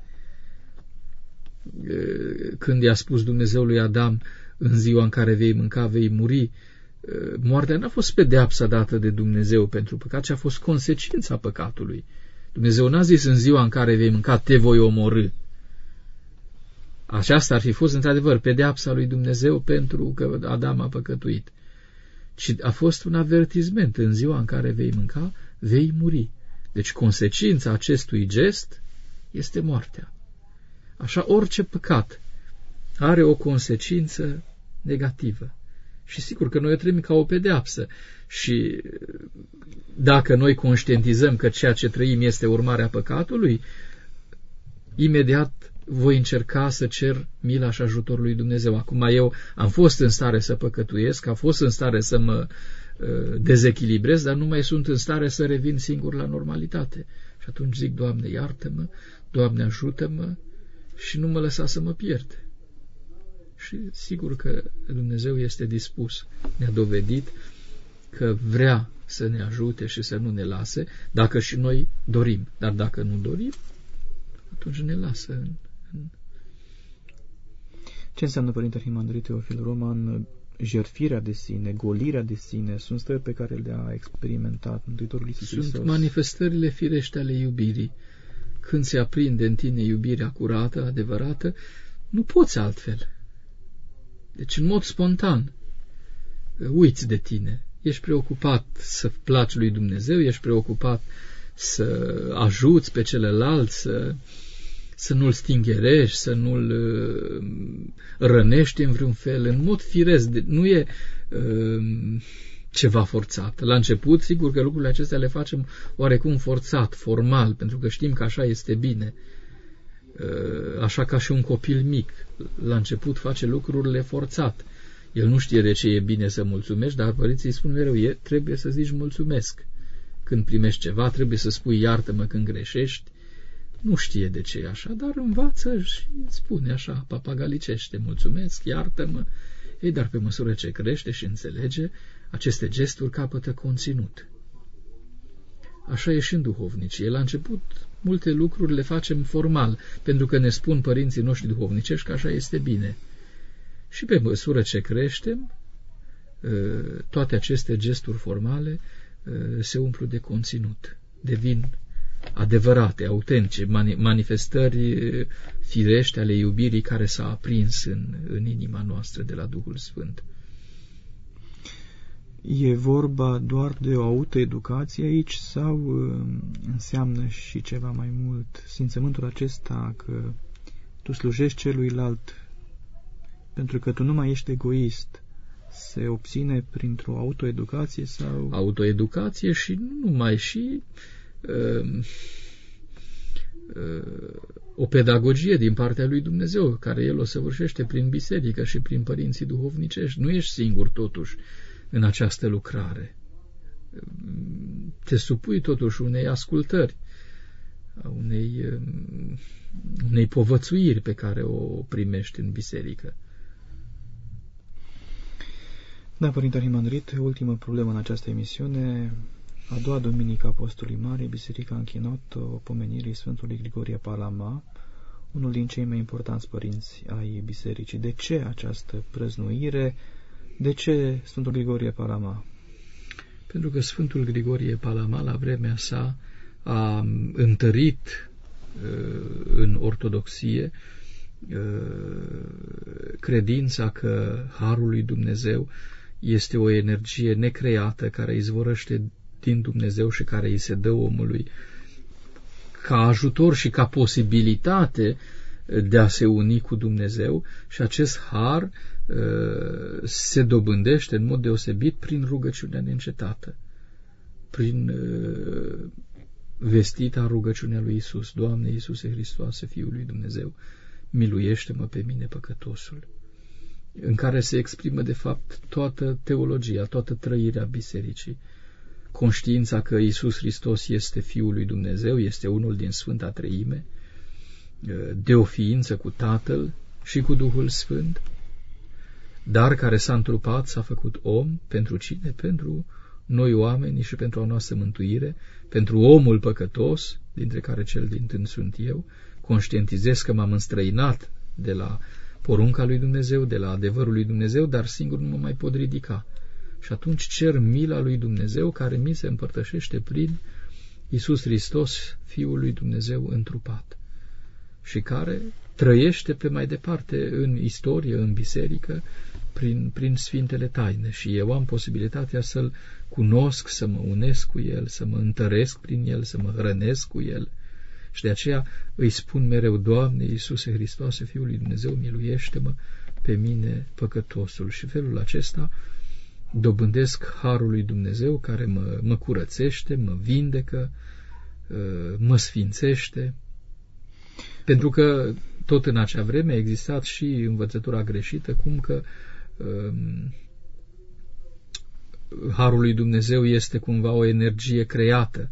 Când i-a spus Dumnezeu lui Adam, în ziua în care vei mânca, vei muri, moartea n-a fost pedeapsa dată de Dumnezeu pentru păcat, ci a fost consecința păcatului. Dumnezeu n-a zis în ziua în care vei mânca, te voi omorî. Aceasta ar fi fost într-adevăr pedeapsa lui Dumnezeu pentru că Adam a păcătuit. Ci a fost un avertisment, în ziua în care vei mânca, vei muri. Deci consecința acestui gest este moartea. Așa orice păcat are o consecință negativă. Și sigur că noi o trăim ca o pedeapsă. Și dacă noi conștientizăm că ceea ce trăim este urmarea păcatului, imediat voi încerca să cer mila și ajutorul lui Dumnezeu. Acum eu am fost în stare să păcătuiesc, am fost în stare să mă dezechilibrez, dar nu mai sunt în stare să revin singur la normalitate. Și atunci zic, Doamne, iartă-mă, Doamne, ajută-mă și nu mă lăsa să mă pierd. Și sigur că Dumnezeu este dispus, ne-a dovedit că vrea să ne ajute și să nu ne lase, dacă și noi dorim. Dar dacă nu dorim, atunci ne lasă. Ce înseamnă, Părinte Arhimandrit Teofil Roman, jertfirea de sine, golirea de sine? Sunt stări pe care le-a experimentat Mântuitorul Iisus Hristos. Sunt manifestările firește ale iubirii. Când se aprinde în tine iubirea curată, adevărată, nu poți altfel. Deci, în mod spontan, uiți de tine. Ești preocupat să placi lui Dumnezeu, ești preocupat să ajuți pe celălalt, să nu-l stingherești, să nu-l rănești în vreun fel, în mod firesc. Nu e ceva forțat. La început, sigur că lucrurile acestea le facem oarecum forțat, formal, pentru că știm că așa este bine. Așa ca și un copil mic. La început face lucrurile forțat. El nu știe de ce e bine să mulțumești, dar părinții îi spun mereu, trebuie să zici mulțumesc. Când primești ceva, trebuie să spui iartă-mă când greșești. Nu știe de ce e așa, dar învață și spune așa, papagalicește, mulțumesc, iartă-mă. Ei, dar pe măsură ce crește și înțelege, aceste gesturi capătă conținut. Așa e și în duhovnicie. La început, multe lucruri le facem formal, pentru că ne spun părinții noștri duhovnicești că așa este bine. Și pe măsură ce creștem, toate aceste gesturi formale se umplu de conținut, devin adevărate, autentice, manifestări firești ale iubirii care s-a aprins în inima noastră de la Duhul Sfânt. E vorba doar de o autoeducație aici sau înseamnă și ceva mai mult? Simțământul acesta că tu slujești celuilalt pentru că tu nu mai ești egoist se obține printr-o autoeducație sau... Autoeducație și nu numai, și o pedagogie din partea lui Dumnezeu, care El o săvârșește prin biserică și prin părinții duhovnicești. Nu ești singur totuși în această lucrare. Te supui totuși unei ascultări, unei povățuiri pe care o primești în biserică. Da, Părinte Arhimandrit, ultimă problemă în această emisiune. A doua duminică a Postului Mare, biserica a închinat o pomenire Sfântului Grigorie Palama, unul din cei mai importanți părinți ai bisericii. De ce această prăznuire? De ce Sfântul Grigorie Palama? Pentru că Sfântul Grigorie Palama, la vremea sa, a întărit în ortodoxie credința că Harul lui Dumnezeu este o energie necreată care izvorăște din Dumnezeu și care îi se dă omului ca ajutor și ca posibilitate de a se uni cu Dumnezeu, și acest har se dobândește în mod deosebit prin rugăciunea neîncetată, prin vestita rugăciunea lui Iisus: Doamne Iisuse Hristoase, Fiul lui Dumnezeu, miluiește-mă pe mine păcătosul, în care se exprimă de fapt toată teologia, toată trăirea bisericii. Conștiința că Iisus Hristos este Fiul lui Dumnezeu, este unul din Sfânta Treime, de o ființă cu Tatăl și cu Duhul Sfânt, dar care s-a întrupat, s-a făcut om. Pentru cine? Pentru noi oameni și pentru a noastră mântuire, pentru omul păcătos, dintre care cel dintâi sunt eu. Conștientizez că m-am înstrăinat de la porunca lui Dumnezeu, de la adevărul lui Dumnezeu, dar singur nu mă mai pot ridica. Și atunci cer mila lui Dumnezeu, care mi se împărtășește prin Iisus Hristos, Fiul lui Dumnezeu întrupat, și care trăiește pe mai departe în istorie, în biserică, prin Sfintele Taine. Și eu am posibilitatea să-L cunosc, să mă unesc cu El, să mă întăresc prin El, să mă hrănesc cu El. Și de aceea îi spun mereu: Doamne Iisuse Hristoase, Fiul lui Dumnezeu, miluiește-mă pe mine păcătosul. Și felul acesta dobândesc harul lui Dumnezeu, care mă curățește, mă vindecă, mă sfințește. Pentru că tot în acea vreme a existat și învățătura greșită, cum că harul lui Dumnezeu este cumva o energie creată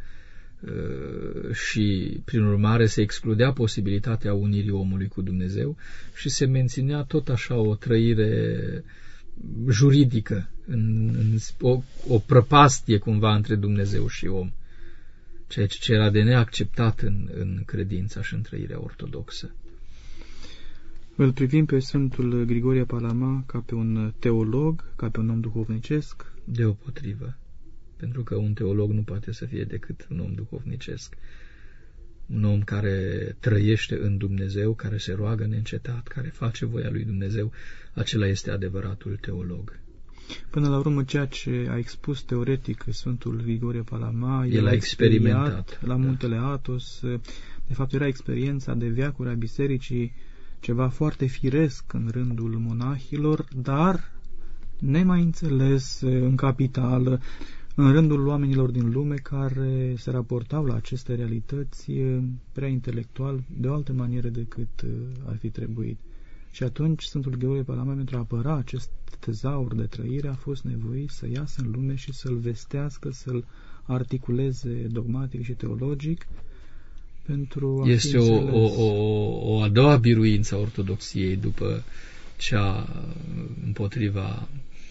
și prin urmare se excludea posibilitatea unirii omului cu Dumnezeu și se menținea tot așa o trăire juridică, o prăpastie cumva între Dumnezeu și om, ceea ce era de neacceptat în credința și în trăirea ortodoxă. Îl privim pe Sfântul Grigorie Palama ca pe un teolog, ca pe un om duhovnicesc? Deopotrivă, pentru că un teolog nu poate să fie decât un om duhovnicesc, un om care trăiește în Dumnezeu, care se roagă neîncetat, care face voia lui Dumnezeu. Acela este adevăratul teolog. Până la urmă, ceea ce a expus teoretic Sfântul Grigorie Palama, el a experimentat la muntele Athos. De fapt, era experiența de veacuri a bisericii, ceva foarte firesc în rândul monahilor, dar nemai înțeles în capitală, în rândul oamenilor din lume, care se raportau la aceste realități prea intelectual, de o altă manieră decât ar fi trebuit. Și atunci Sfântul Grigorie Palama, pentru a apăra acest tezaur de trăire, a fost nevoit să iasă în lume și să-l vestească, să-l articuleze dogmatic și teologic, pentru a este o a doua biruință a ortodoxiei după cea împotriva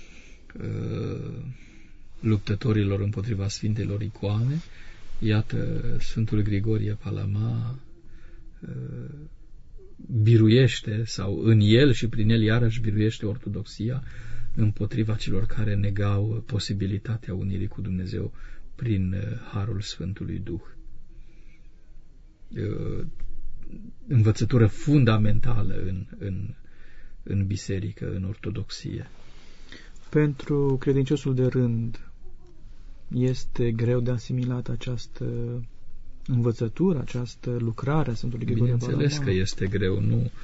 luptătorilor împotriva sfintelor icoane. Iată, Sfântul Grigorie Palama biruiește, sau în el și prin el iarăși biruiește ortodoxia împotriva celor care negau posibilitatea unirii cu Dumnezeu prin harul Sfântului Duh. Învățătură fundamentală în biserică, în ortodoxie. Pentru credinciosul de rând este greu de asimilat această învățătură, această lucrare a Sfântului Grigorie Palama? Bineînțeles că este greu.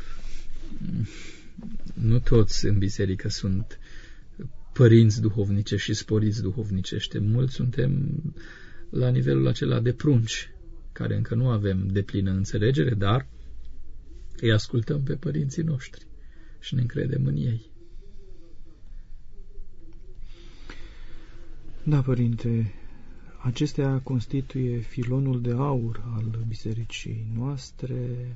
Nu toți în biserică sunt părinți duhovnicești și sporiți duhovnicește. Mulți suntem la nivelul acela de prunci, care încă nu avem deplină înțelegere, dar îi ascultăm pe părinții noștri și ne încredem în ei. Da, Părinte, acestea constituie filonul de aur al bisericii noastre.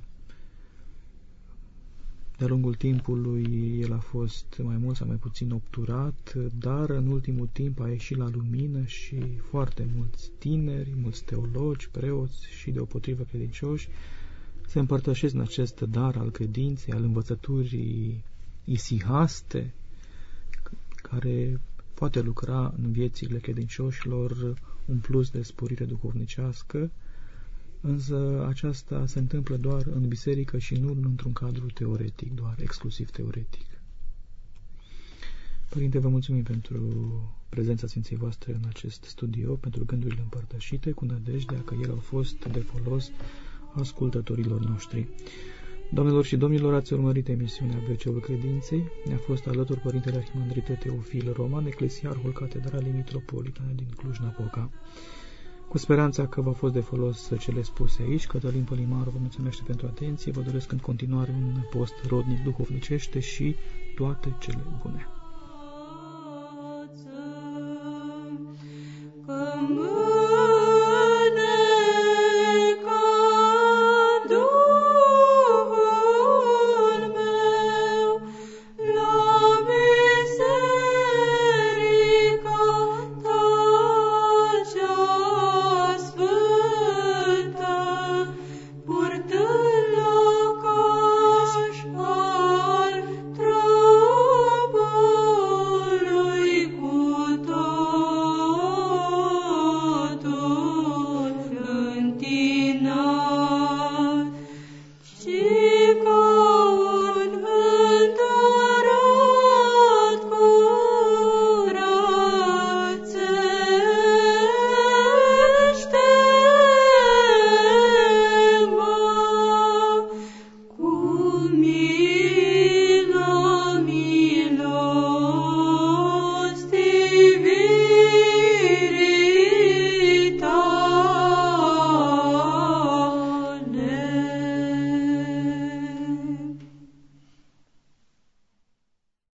De-a lungul timpului el a fost mai mult sau mai puțin obturat, dar în ultimul timp a ieșit la lumină și foarte mulți tineri, mulți teologi, preoți și deopotrivă credincioși se împărtășesc în acest dar al credinței, al învățăturii isihaste, care poate lucra în viețile credincioșilor un plus de sporire duhovnicească, însă aceasta se întâmplă doar în biserică și nu într-un cadru teoretic, doar exclusiv teoretic. Părinte, vă mulțumim pentru prezența Sfinței voastre în acest studio, pentru gândurile împărtășite, cu nădejdea că ele au fost de folos ascultătorilor noștri. Doamnelor și domnilor, ați urmărit emisiunea ABC-ul Credinței. Ne-a fost alături Părintele Arhimandrite Teofil Roman, eclesiarhul Catedralei Mitropolitane din Cluj-Napoca. Cu speranța că v-au fost de folos cele spuse aici, Cătălin Pălimaru vă mulțumește pentru atenție, vă doresc în continuare un post rodnic duhovnicește și toate cele bune.